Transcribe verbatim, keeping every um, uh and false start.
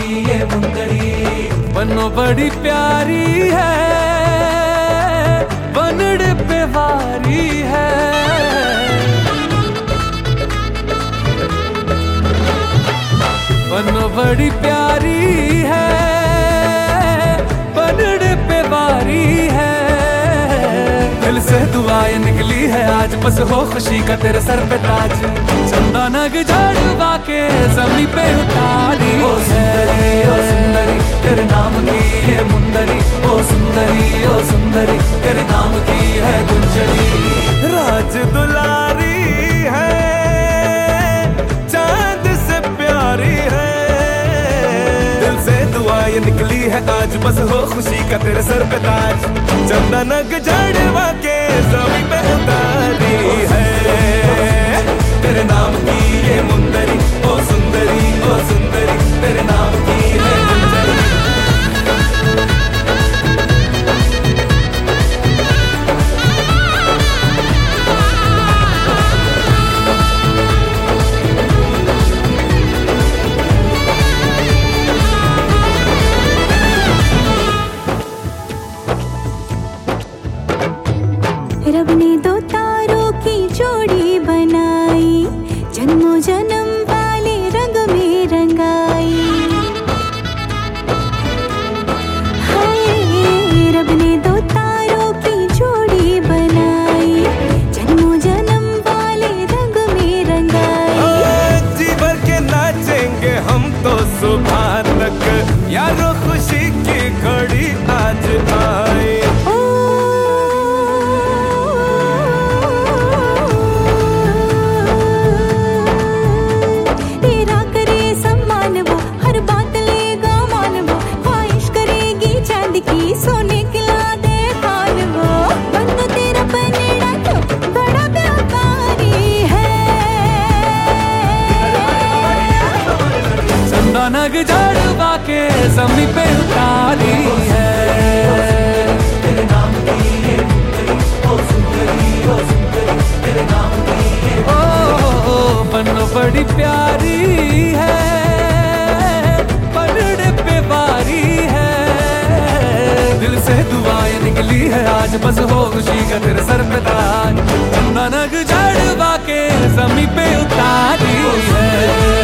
ये मुंदरी बनो बड़ी प्यारी है, बनड़ पे वारी है। बनो बड़ी प्यारी है, बनड़ पे वारी है। दिल से दुआएं निकली है आज, बस हो खुशी का तेरे सर पे ताज। चंदा नग झाड़वा के जमी पे उतारी ओ सुंदरी ओ सुंदरी तेरे नाम की ये मुंदरी। ओ सुंदरी ओ सुंदरी तेरे नाम की है गुंजरी। राज दुलारी है, चांद से प्यारी है। दिल से दुआएं निकली है आज, बस हो खुशी का तेरे सर पे ताज। चंदा नग झाड़वा के जमी पे उतारी है, तेरे नाम की ये मुंदरी। ओ सुंदरी ओ सुंदरी तेरे नाम की है गुंजरी। रब ने दो तारों की जोड़ी बनाई, जन्मों जन्म वाले रंग में रंगाई। हाय रब ने दो तारों की जोड़ी बनाई, जन्मों जन्म वाले रंग में रंगाई। जी भर के नाचेंगे हम तो सुबह तक, यारो खुशी की घड़ी आज आए। सोने खिला दे खान वो, बंद तेरा पनेड़ा तो बड़ा व्यापारी है। चंदा नग झाड़वा के जमी पे उतारी है, तेरे नाम की ये मुंदरी। ओ सुंदरी ओ सुंदरी तेरे नाम की ये। ओ बनो बड़ी प्यारी है, बनड़ पे वारी है। दिल से दुआएं निकली है आज, बस हो खुशी का तेरे सर पे ताज। चंदा नग झाड़वा के जमी पे उतारी है।